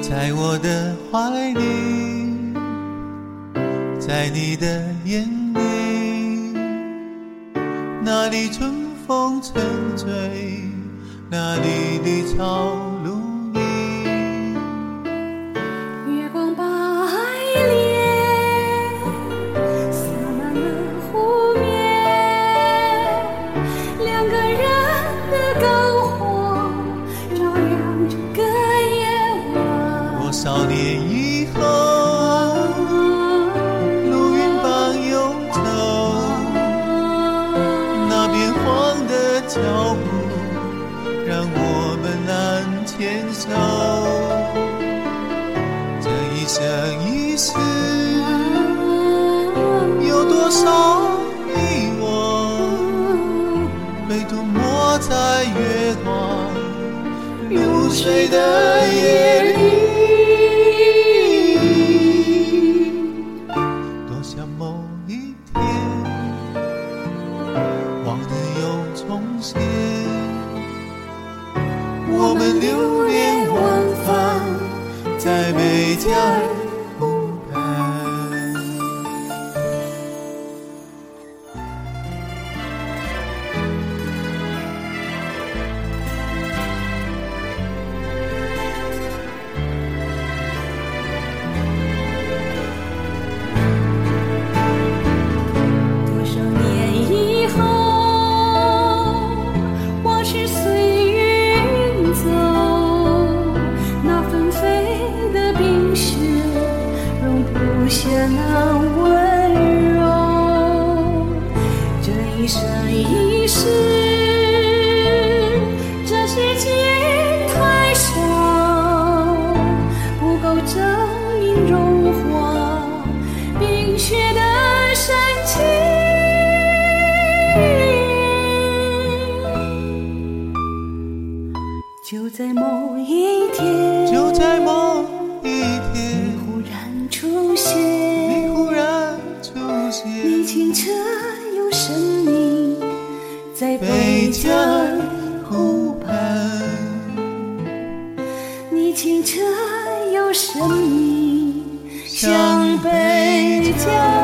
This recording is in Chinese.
在我的怀里，在你的眼里，那里春风沉醉，那里的草如茵。 月光白莲洒满了湖面，两个人的篝火照亮这个夜晚。 多少年以后，路云般游走，那变黄的脚步让我们难牵手。这一生一世，有多少你我被涂抹在月光流水的夜里。多想某一天，往日又重现，我们流连忘返在贝加尔湖畔。 多少年以后，往事随云走，那纷飞的冰雪容不下那温柔。这一生一世，这世界太小，不够证明融化冰雪的深情。就在某一天， 就在某一天， 你忽然出现， 你忽然出现， 你清澈又神秘，在贝贝加加尔尔湖畔。 你清澈又神秘，像贝加尔。